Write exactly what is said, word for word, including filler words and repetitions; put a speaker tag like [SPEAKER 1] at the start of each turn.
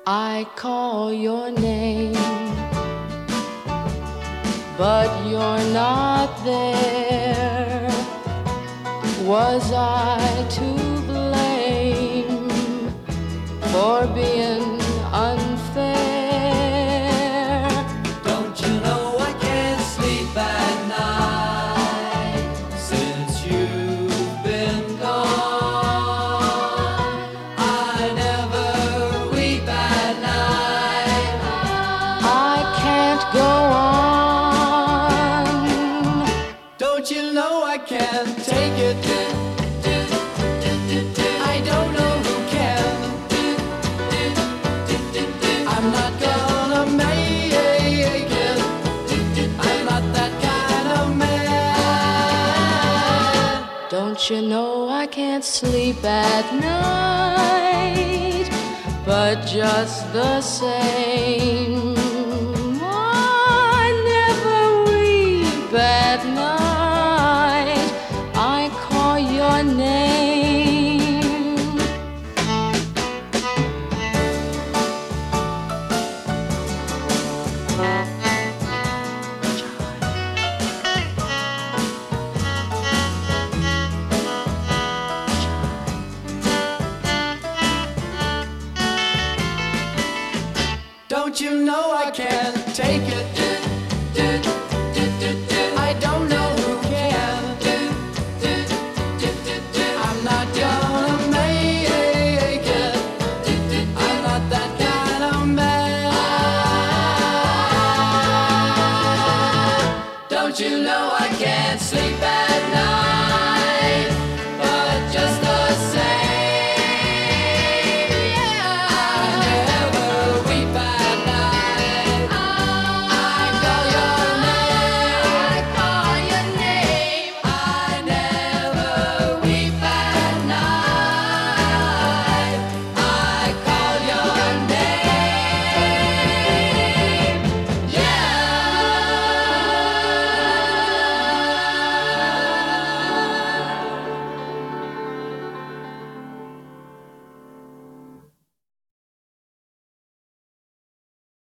[SPEAKER 1] I call your name, but you're not there. Was I to blame for being unfair?
[SPEAKER 2] Don't you know I can't sleep at night since you've been gone? I never weep at night.
[SPEAKER 1] I can't go on.
[SPEAKER 2] Don't you know I can't take it? I don't know who can. I'm not gonna make it. I'm not that kind of man.
[SPEAKER 1] Don't you know I can't sleep at night, but just the same